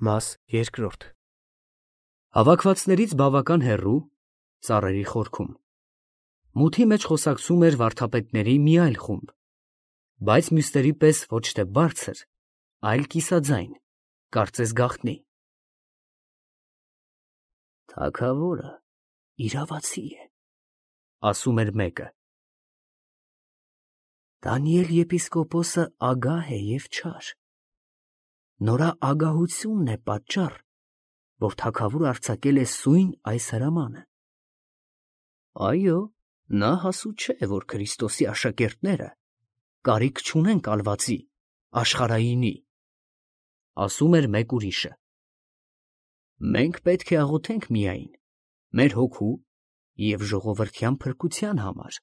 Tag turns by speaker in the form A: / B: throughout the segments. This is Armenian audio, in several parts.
A: Մաս երկրորդ Հավաքվածներից բավական հեռու, ծառերի խորքում, մութի մեջ խոսակցում էր վարդապետների մի այլ խումբ, բայց մյուսների պես ոչ թե բարձր, այլ կիսաձայն, կարծես գաղտնի։ Թագավորը իրավացի է, ասում էր մեկը։ Դանիել եպիսկոպոսը ագահ է և չար։ Նորա ագահությունն է պատճառ, որ թագավորը արձակել է սույն այս հրամանը։ Այո, նա հասու չէ, որ Քրիստոսի աշակերտները կարիք չունեն կալվածի, աշխարհայինի, ասում էր մեկ ուրիշը։ Մենք պետք է աղոթենք միայն մեր հոգու և ժողովրդյան փրկության համար։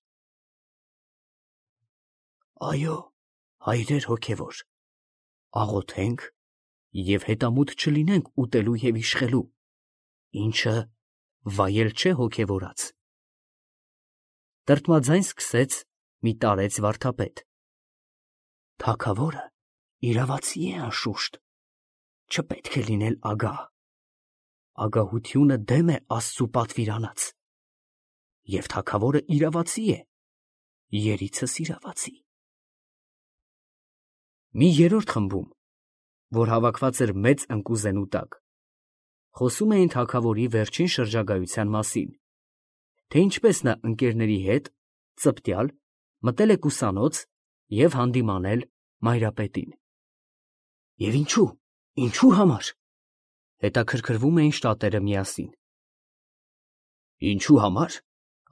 A: Այո, հայրեր հոգևոր, աղոթենք և հետամուտ չլինենք ուտելու և իշխելու, ինչը վայել չէ հոգևորած։ Տրտմաձայն սկսեց մի տարեց վարդապետ. Թագավորը իրավացի է անշուշտ, չպետք է լինել ագահ։ Ագահությունը դեմ է Աստծու պատվիրանած, և թագավորը իրավացի է, երիցս իրավացի։ Մի երրորդ խմբում, որ հավաքված էր մեծ ընկուզենու տակ, խոսում էին թագավորի վերջին շրջագայության մասին, թե ինչպես նա ընկերների հետ ծպտյալ մտել է կուսանոց և հանդիմանել մայրապետին։ Եվ ինչու համար, հետաքրքրվում էին շատերը միասին։ Ինչու համար,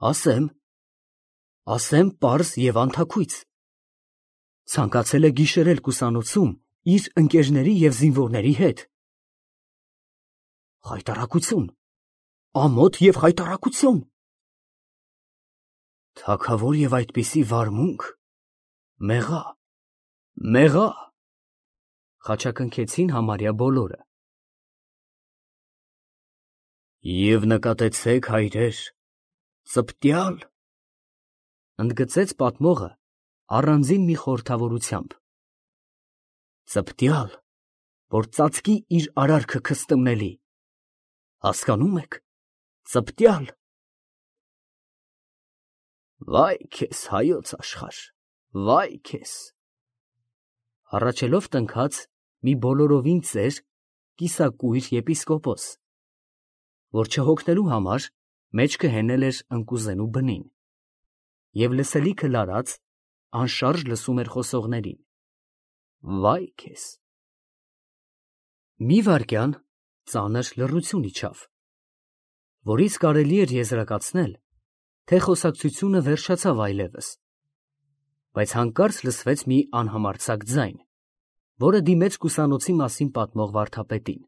A: ասեմ պարզ և անթաքույց։ Ցանկացել է գիշերել կուսանոցում իր ընկերների և զինվորների հետ։ Խայտառակություն, ամոթ և խայտառակություն։ Թագավոր և այդպիսի վարմունք, մեղա, խաչակնքեցին համարյա բոլորը։ Եվ նկատեցեք, հայրեր, ծպտյալ, ընդգծեց պատմողը առանձին մի խորհրդավորությամբ, ծպտյալ, որ ծածկի իր արարքը քստմնելի, հասկանում եք, ծպտյալ։ Վայ քեզ, հայոց աշխարհ, վայ քեզ, հառաչելով տնքաց մի բոլորովին ծեր, կիսակույր եպիսկոպոս, որ չհոգնելու համար մեջքը հենել էր ընկուզենու բնին և լսելիքը լարած անշարժ լսում էր խոսողներին։ Վայ քեզ։ Մի վայրկյան ծանր լռություն իջավ, որից կարելի էր եզրակացնել, թե խոսակցությունը վերջացավ այլևս, բայց հանկարծ լսվեց մի անհամարձակ ձայն, որը դիմեց կուսանոցի մասին պատմող վարդապետին։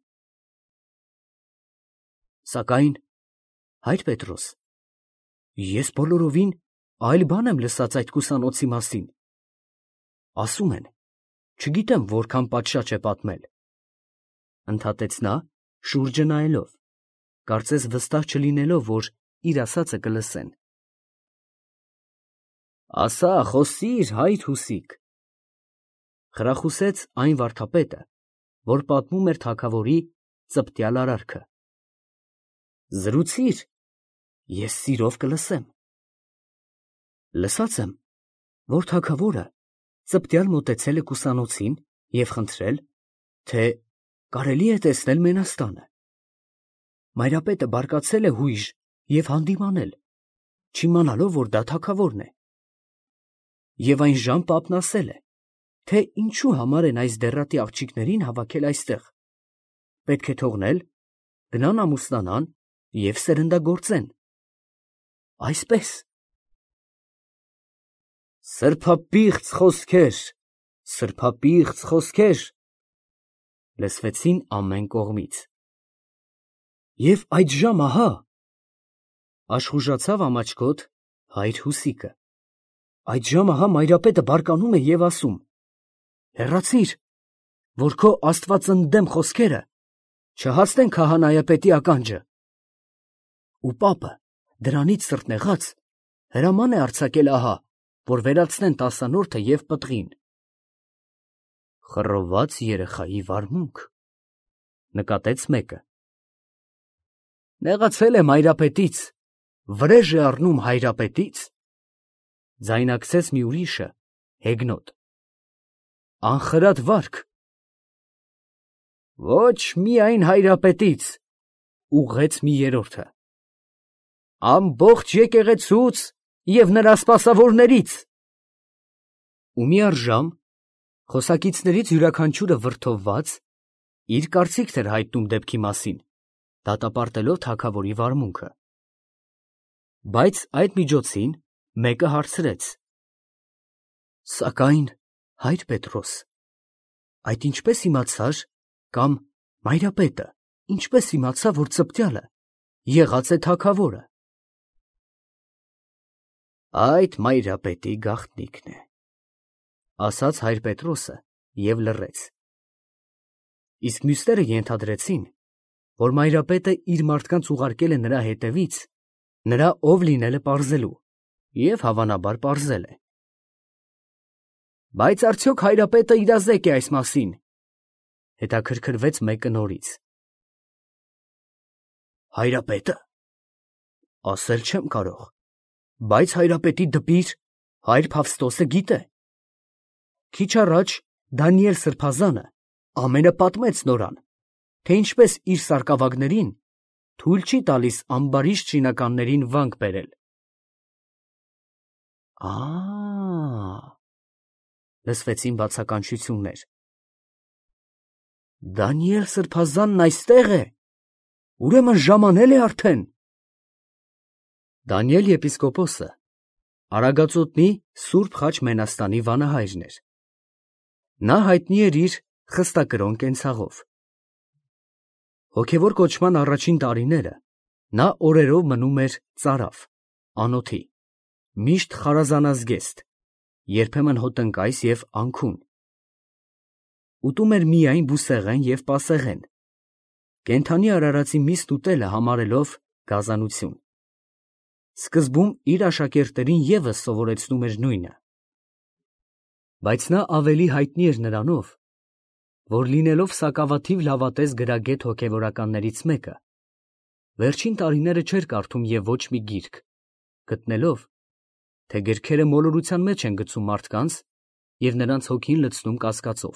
A: Սակայն, հայր Պետրոս, ես բոլորովին այլ բան եմ լսած այդ կուսանոցի մասին, ասում են, չգիտեմ որքան պատշաճ է պատմել, ընդհատեց նա, շուրջը նայելով, կարծես վստահ չլինելով, որ իր ասածը կլսեն։ Ասա, խոսիր, հայր Հուսիկ, խրախուսեց այն վարդապետը, որ պատմում էր թագավորի ծպտյալ արարքը։ Զրուցիր, ես սիրով կլսեմ։ Լսած եմ, որ թագավորը ծպտյալ մոտեցել է կուսանոցին և խնդրել, թե կարելի է տեսնել մենաստանը։ Մայրապետը բարկացել է հույժ և հանդիմանել, չիմանալով, որ դա թագավորն է։ Եվ այն ժամ պապն ասել է, թե ինչու համար են այս դեռատի աղջիկներին հավաքել այստեղ, պետք է թողնել, գնան ամուսնանան և սերնդագործեն։ Այսպես։ Սրբապիղծ խոսքեր, լսվեցին ամեն կողմից։ Եվ այդ ժամ ահա, աշխուժացավ ամաչկոտ հայր Հուսիկը, այդ ժամ ահա մայրապետը բարկանում է և ասում. հեռացիր, որ քո աստվածընդդեմ խոսքերը չհասնեն քահանայապետի ականջը։ Ու պապը դրանից սրտնեղած հրաման է արձակել ահա, որ վերացնեն տասանորդը և պտղին։ Խռոված երեխայի վարմունք, նկատեց մեկը։ Նեղացել եմ հայրապետից, վրեժ է առնում հայրապետից, ձայնակցեց մի ուրիշը, հեգնոտ։ Անխրատ վարք։ Ոչ միայն հայրապետից, ուղղեց մի երրորդը։ Ամբողջ եկեղեցուց և նրա սպասավորներից։ Ու միառժամ խոսակիցներից յուրաքանչյուրը վրդովված իր կարծիքն էր հայտնում դեպքի մասին, դատապարտելով թագավորի վարմունքը։ Բայց այդ միջոցին մեկը հարցրեց. Սակայն, հայր Պետրոս, այդ ինչպես իմացար, կամ մայրապետը, ինչպես իմացավ, որ ծպտյալը եղած է թագավորը։ Այդ մայրապետի գաղտնիքն է, ասաց հայր Պետրոսը և լռեց։ Իսկ մյուսները ենթադրեցին, որ մայրապետը իր մարդկանց ուղարկել է նրա հետևից, նրա ով լինելը պարզելու, և հավանաբար պարզել է։ Բայց արդյոք հայրապետը իրազեկ է այս մասին, հետաքրքրվեց մեկը նորից։ Հայրապետը, ասել չեմ կարող, բայց հայրապետի դպիր հայր Փավստոսը գիտե։ Քիչ առաջ Դանիել սրբազանը ամենապատմեց նորան, թե ինչպես իր սարկավագներին թույլ չի տալիս ամբարիշտ շինականներին վանք բերել։ Լսվեցին բացականչություններ։ Դանիել սրբազանն այստեղ է, ուրեմն ժամանել է արդեն։ Դանիել եպիսկոպոսը Արագածոտնի Սուրբ Խաչ Մենաստանի վանահայրն էր։ Նա հայտնի էր իր խստակրոն կենցաղով։ Հոգևոր կոչման առաջին տարիները նա օրերով մնում էր ծարավ, անոթի, միշտ խարազանազգեստ, երբեմն հոտնկայս և անքուն։ Ուտում էր միայն բուսեղեն և պասեղեն, կենդանի արարածի միստ ուտելը համարելով գազանություն։ Սկզբում իր աշակերտներին ևս սովորեցնում էր նույնը։ Բայց նա ավելի հայտնի էր նրանով, որ լինելով սակավաթիվ լավատես գրագետ հոգևորականներից մեկը, վերջին տարիները չէր կարդում և ոչ մի գիրք, գտնելով, թե գրքերը մոլորության մեջ են գցում մարդկանց և նրանց հոգին լցնում կասկածով։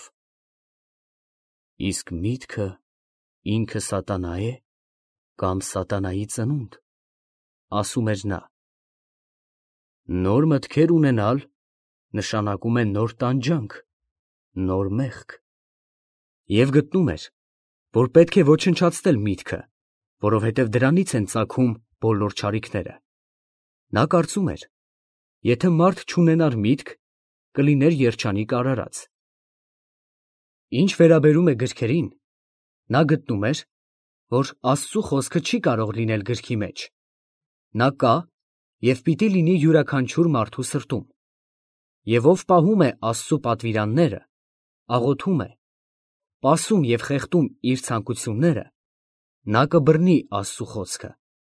A: Իսկ միտքը ինքը սատանա է կամ սատանայի ծնունդ, ասում էր նա։ Նոր մտքեր ունենալ նշանակում է նոր տանջանք, նոր մեղք։ Եվ գտնում էր, որ պետք է ոչնչացնել միտքը, որովհետև դրանից են ծագում բոլոր չարիքները։ Նա կարծում էր, եթե մարդ չունենար միտք, կլիներ երջանիկ արարած։ Ինչ վերաբերում է գրքերին, նա գտնում էր, որ Աստծու խոսքը չի կարող լինել գրքի մեջ։ Նա կա և պիտի լինի յուրաքանչյուր մարդու սրտում։ Եվ ով պահում է Աստծու պատվիրանները, աղոթում է, պասում և խեղդում իր ցանկությունները, նա կբռնի Աստծու խոսքը։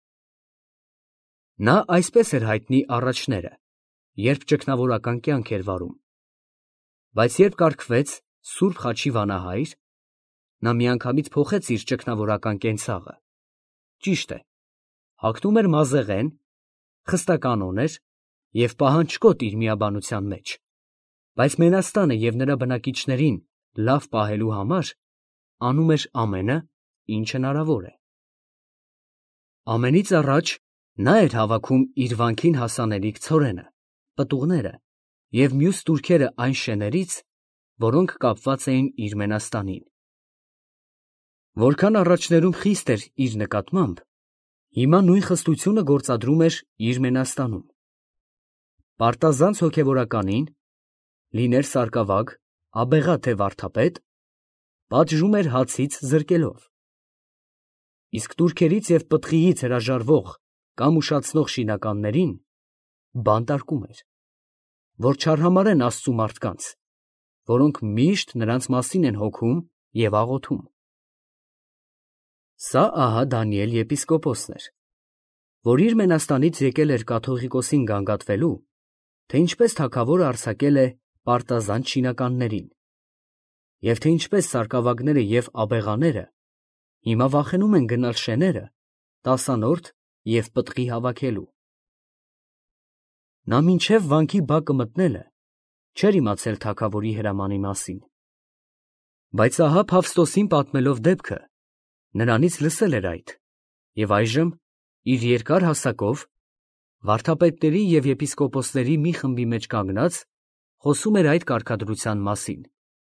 A: Նա այսպես էր հայտնի առաջները, երբ ճգնավորական կյանք էր վարում։ Բայց երբ կարգվեց Սուրբ Խաչի վանահայր, նա միանգամից փոխեց իր ճգնավորական կենցաղը։ Ճիշտ է, հագնում էր մազեղեն, խստականոն էր և պահանջկոտ իր միաբանության մեջ, բայց Մենաստանը և նրա բնակիչներին լավ պահելու համար անում էր ամենը, ինչ հնարավոր է։ Ամենից առաջ նա էր հավաքում իր վանքին հասանելիք ցորենը, պտուղները և մյուս տուրքերը այն շեներից, որոնք կապված էին իր Մենաստանին։ Որքան առաջներում խիստ էր իր նկատմամբ, հիմա նույն խստությունը գործադրում էր իր Մենաստանում։ Պարտազանց հոգևորականին, լիներ սարկավագ, աբեղա թե վարդապետ, պատժում էր հացից զրկելով։ Իսկ տուրքերից և պտղիից հրաժարվող կամ ուշացնող շինականներին բանտարկում էր, որ չարհամարհեն Աստծու մարդկանց, որոնք միշտ նրանց մասին են հոգում և աղոթում։ Սա ահա Դանիել եպիսկոպոսն էր, որ իր Մենաստանից եկել էր կաթողիկոսին գանգատվելու, թե ինչպես թագավորը արձակել է պարտազանց շինականներին, և թե ինչպես սարկավագները և աբեղաները հիմա վախենում են գնալ շեները, տասանորդ և պտղի հավաքելու։ Նա մինչև վանքի բակը մտնելը չէր իմացել թագավորի հրամանի մասին, բայց ահա Փավստոսին պատմելով դեպքը, նրանից լսել էր այդ, և այժմ իր երկար հասակով վարդապետների և եպիսկոպոսների մի խմբի մեջ կանգնած խոսում էր այդ կարգադրության մասին։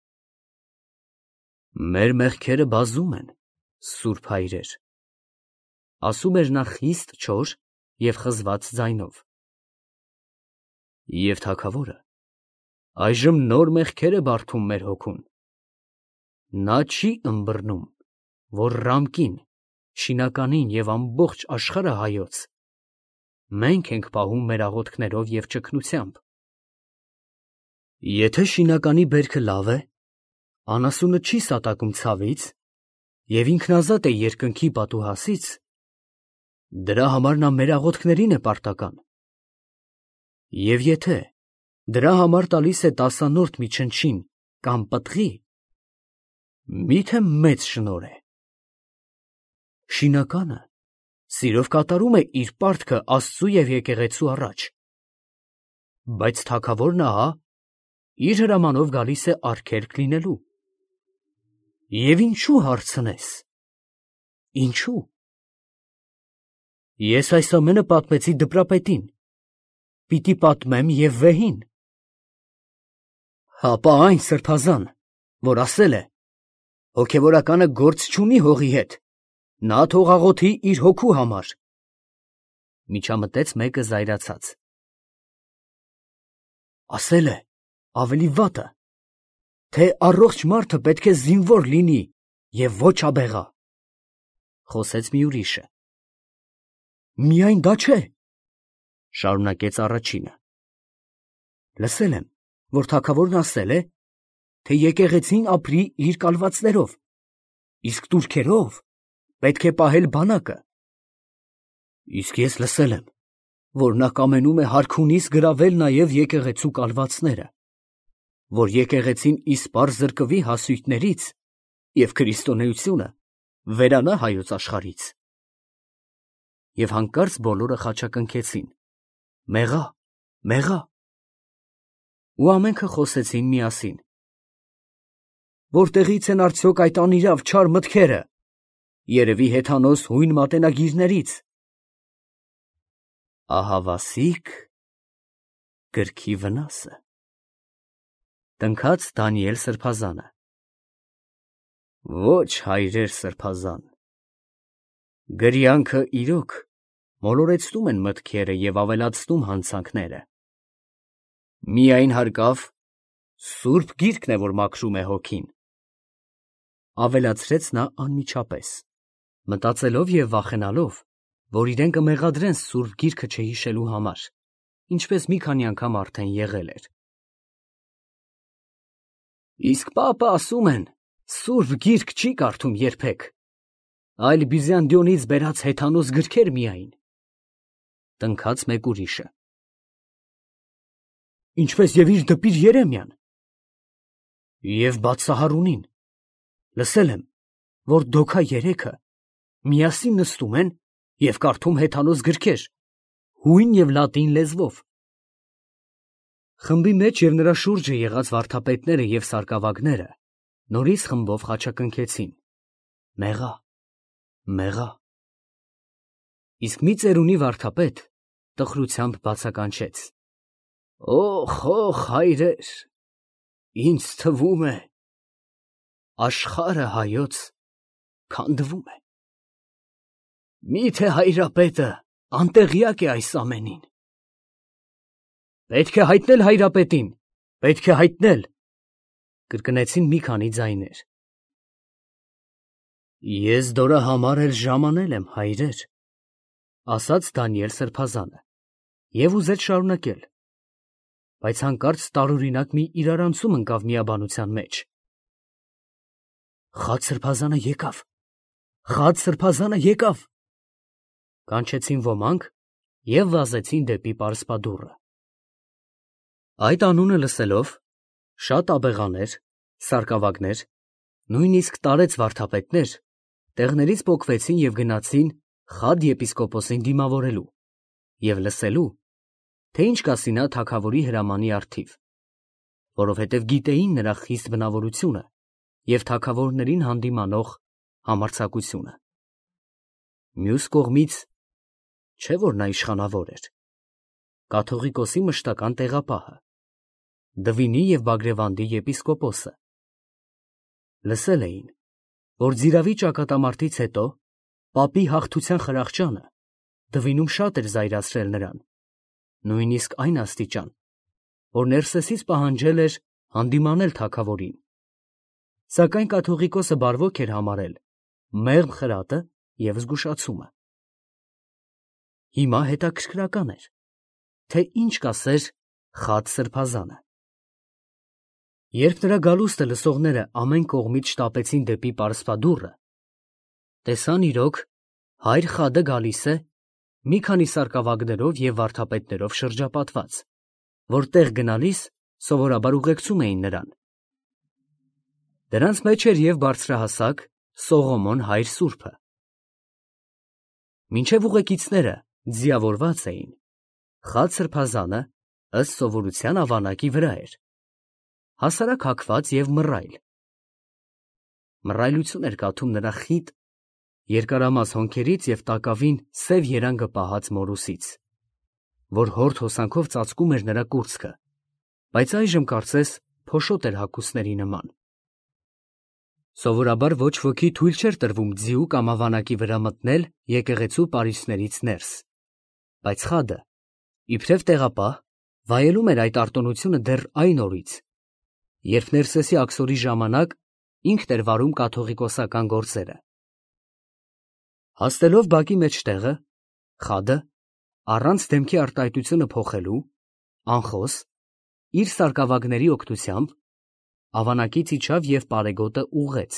A: «Մեր մեղքերը բազում են, սուրբ հայրեր», ասում էր նա խիստ չոր և խզված ձայնով։ «Եվ թագավորը այժմ նոր մեղքեր է բարդում մեր հոգուն. նա չի ըմբռնում, որ Ռամկին, Շինականին և ամբողջ աշխարհը հայոց մենք ենք պահում մեր աղոթքներով և ճգնությամբ։ Եթե Շինականի բերքը լավ է, անասունը չի սատակում ցավից և ինքնազատ է երկնքի պատուհասից, դրա համար նա մեր աղոթքներին է պարտական։ Եվ եթե դրա համար տալիս է տասանորդ մի չնչին կամ պտղի, մի՞թե մեծ շնորհ է։ Շինականը սիրով կատարում է իր պարտքը Աստծու և եկեղեցու առաջ, բայց թագավորն ահա իր հրամանով գալիս է արգելք լինելու։ Եվ ինչու հարցնես, ինչու։ Ես այս ամենը պատմեցի դպրապետին, պիտի պատմեմ և վեհին։ Հապա այն սրբազան, որ ասել է. հոգևորականը գործ չունի հողի հետ, նա թող աղոթի իր հոգու համար, միջամտեց մեկը զայրացած։ Ասել է ավելի վատը, թե առողջ մարդը պետք է զինվոր լինի և ոչ աբեղա, խոսեց մի ուրիշը։ Միայն դա չէ, շարունակեց առաջինը։ Լսել եմ, որ թագավորն ասել է, թե եկեղեցին ապրի իր կալվածներով, իսկ տուրքերով պետք է պահել բանակը։ Իսկ ես լսել եմ, որ նա կամենում է հարքունիս գրավել նաև եկեղեցու կալվածները, որ եկեղեցին իսպառ զրկվի հասույթներից և քրիստոնեությունը վերանա հայոց աշխարհից։ Եվ հանկարծ բոլորը խաչակնքեցին. մեղա, մեղա։ Ու ամենքը խոսեցին միասին. որտեղից են արդյոք այդ անիրավ չար մտքերը, երևի հեթանոս հույն մատենագիրներից։ Ահավասիկ գրքի վնասը, տնքաց Դանիել սրբազանը։ Ոչ, հայրեր սրբազան, գրյանքը իրոք մոլորեցնում են մտքերը և ավելացնում հանցանքները։ Միայն հարկավ Սուրբ Գիրքն է, որ մաքրում է հոգին, ավելացրեց նա անմիջապես, մտածելով և վախենալով, որ իրեն կմեղադրեն Սուրբ Գիրքը չհիշելու համար, ինչպես մի քանի անգամ արդեն եղել էր։ Իսկ պապը ասում են, Սուրբ Գիրք չի կարդում երբեք, այլ Բյուզանդիոնից բերած հեթանոս գրքեր միայն, տնքաց մեկ ուրիշը։ Ինչպես և իր դպիր Երեմիան։ Եվ Բաթսահարունին, լսել եմ, որ դոքա երեքը միասին նստում են և կարդում հեթանոս գրքեր, հույն և լատին լեզվով։ Խմբի մեջ և նրա շուրջը եղած վարդապետները և սարկավագները նորից խմբով խաչակնքեցին. մեղա, մեղա։ Իսկ մի ծերունի վարդապետ տխրությամբ բացականչեց. Օխ, հայրեր, ինձ թվում է, աշխարհը հայոց քանդվում է։ Միթե հայրապետը անտեղյակ է այս ամենին։ Պետք է հայտնել հայրապետին, պետք է հայտնել, կրկնեցին մի քանի ձայներ։ Ես դրա համար էլ ժամանել եմ, հայրեր, ասաց Դանիել սրբազանը և ուզեց շարունակել, բայց հանկարծ տարօրինակ մի իրարանցում ընկավ միաբանության մեջ։ Խաչ սրբազանը եկավ, խաչ սրբազանը եկավ, կանչեցին ոմանք և վազեցին դեպի պարսպադուռը։ Այդ անունը լսելով, շատ աբեղաներ, սարկավագներ, նույնիսկ տարեց վարդապետներ տեղներից պոկվեցին և գնացին Խադ եպիսկոպոսին դիմավորելու և լսելու, թե ինչ կասի նա թագավորի հրամանի առթիվ, որովհետև գիտեին նրա խիստ բնավորությունը և թագավորներին հանդիմանող համարձակությունը։ Մյուս կողմից, չէ՞ որ նա իշխանավոր էր, կաթողիկոսի մշտական տեղապահը, Դվինի և Բագրևանդի եպիսկոպոսը։ Լսել էին, որ Ձիրավի ճակատամարտից հետո պապի հաղթության խրախճանը Դվինում շատ էր զայրացրել նրան, նույնիսկ այն աստիճան, որ Ներսեսից պահանջել էր հանդիմանել թագավորին, սակայն կաթողիկոսը բարվոք էր համարել մեղմ խրատը և զգուշացումը։ Հիմա հետաքրքրական էր, թե ինչ կասեր Խադ սրբազանը։ Երբ նրա գալուստը լսողները ամեն կողմից շտապեցին դեպի պարսպադուռը, տեսան իրոք հայր Խադը գալիս է մի քանի սարկավագներով և վարդապետներով շրջապատված, որ տեղ գնալիս սովորաբար ուղեկցում էին նրան։ Դրանց մեջ էր և բարձրահասակ Սողոմոն հայր սուրբը։ Մինչև ուղեկիցները ձիավորված էին, Խադ սրբազանը ըստ սովորության ավանակի վրա էր, հասարակ հագված և մռայլ։ Մռայլություն էր կաթում նրա խիտ, երկարամաս հոնքերից և տակավին սև երանգը պահած մորուսից, որ հորդ հոսանքով ծածկում էր նրա կուրծքը, բայց այժմ կարծես փոշոտ էր հագուստների նման։ Սովորաբար ոչ ոքի թույլ չէր տրվում ձիու կամ ավանակի վրա մտնել եկեղեցու պարիսպներից ներս, բայց Խադը, իբրև տեղապահ, վայելում էր այդ արտոնությունը դեռ այն օրից, երբ Ներսեսի աքսորի ժամանակ ինքն էր վարում կաթողիկոսական գործերը։ Հասնելով բակի մեջտեղը, Խադը, առանց դեմքի արտահայտությունը փոխելու, անխոս, իր սարկավագների օգնությամբ, ավանակից իջավ և պարեգոտը ուղղեց։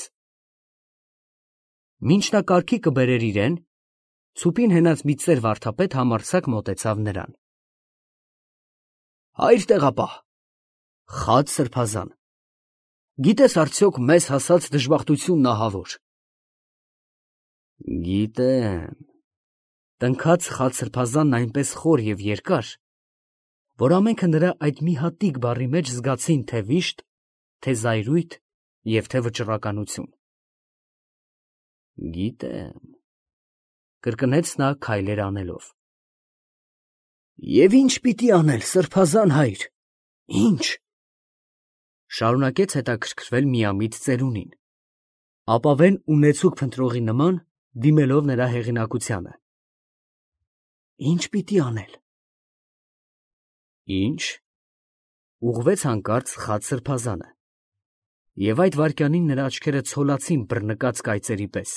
A: Մինչ նա կարգի կբերեր իրեն, ցուպին հենած մի ծեր վարդապետ համարձակ մոտեցավ նրան։ Հայր տեղապահ, Խադ սրբազան, գիտես արդյոք մեզ հասած դժբախտությունն ահավոր։ Գիտեմ, տնքաց Խադ սրբազանն այնպես խոր և երկար, որ ամենքը նրա այդ մի հատիկ բառի մեջ զգացին թե վիշտ, թե զայրույթ և թե վճռականություն։ Գիտեմ, կրկնեց նա քայլեր անելով։ Եվ ի՞նչ պիտի անել, սրբազան հայր, ի՞նչ։ Շարունակեց հետաքրքրվել միամիտ ծերունին, ապավեն ու նեցուկ փնտրողի նման դիմելով նրա հեղինակությանը։ Ի՞նչ պիտի անել։ Ի՞նչ, ուղղվեց հանկարծ Խադ սրբազանը, և այդ վայրկյանին նրա աչքերը ցոլացին բռնկած կայծերի պես։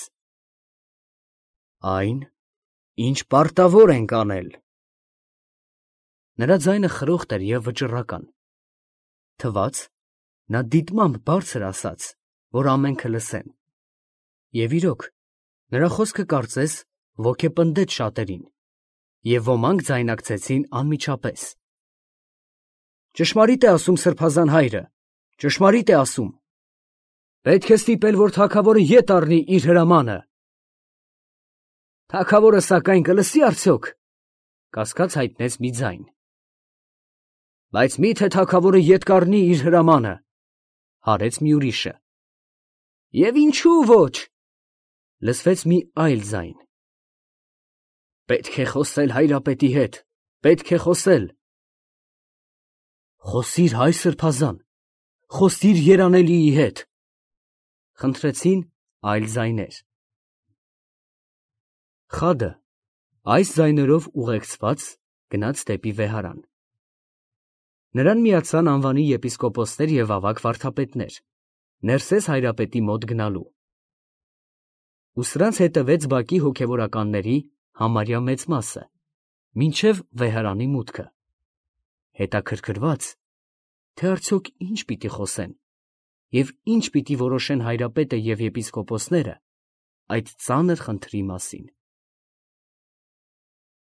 A: Այն, ինչ պարտավոր ենք անել։ Նրա ձայնը խրոխտ էր և վճռական։ Թվաց, նա դիտմամբ բարձր ասաց, որ ամենքը լսեն։ Եվ իրոք, նրա խոսքը կարծես ոգեպնդեց շատերին, և ոմանք ձայնակցեցին անմիջապես։ Ճշմարիտ է ասում սրբազան հայրը, ճշմարիտ է ասում։ Պետք է ստիպել, որ թագավորը ետ առնի իր հրամանը։ Թագավորը սակայն կլսի արդյոք, կասկած հայտնեց մի ձայն։ Բայց մի՞թե թագավորը ետ կառնի իր հրամանը, հարեց մի ուրիշը։ Եվ ինչու ոչ, լսվեց մի այլ ձայն։ Պետք է խոսել հայրապետի հետ, պետք է խոսել։ Խոսիր հայր սրբազան, խոսիր երանելիի հետ, խնդրեցին այլ ձայներ։ Խադը, այս ձայներով ուղեկցված, գնաց դեպի վեհարան։ Նրան միացան անվանի եպիսկոպոսներ և ավագ վարդապետներ, Ներսես հայրապետի մոտ գնալու։ Ու սրանց հետևեց բակի հոգևորականների համարյա մեծ մասը, մինչև վեհարանի մուտքը, հետաքրքրված, թե արդյոք ինչ պիտի խոսեն և ինչ պիտի որոշեն հայրապետը և եպիսկոպոսները այդ ծանր խնդրի մասին։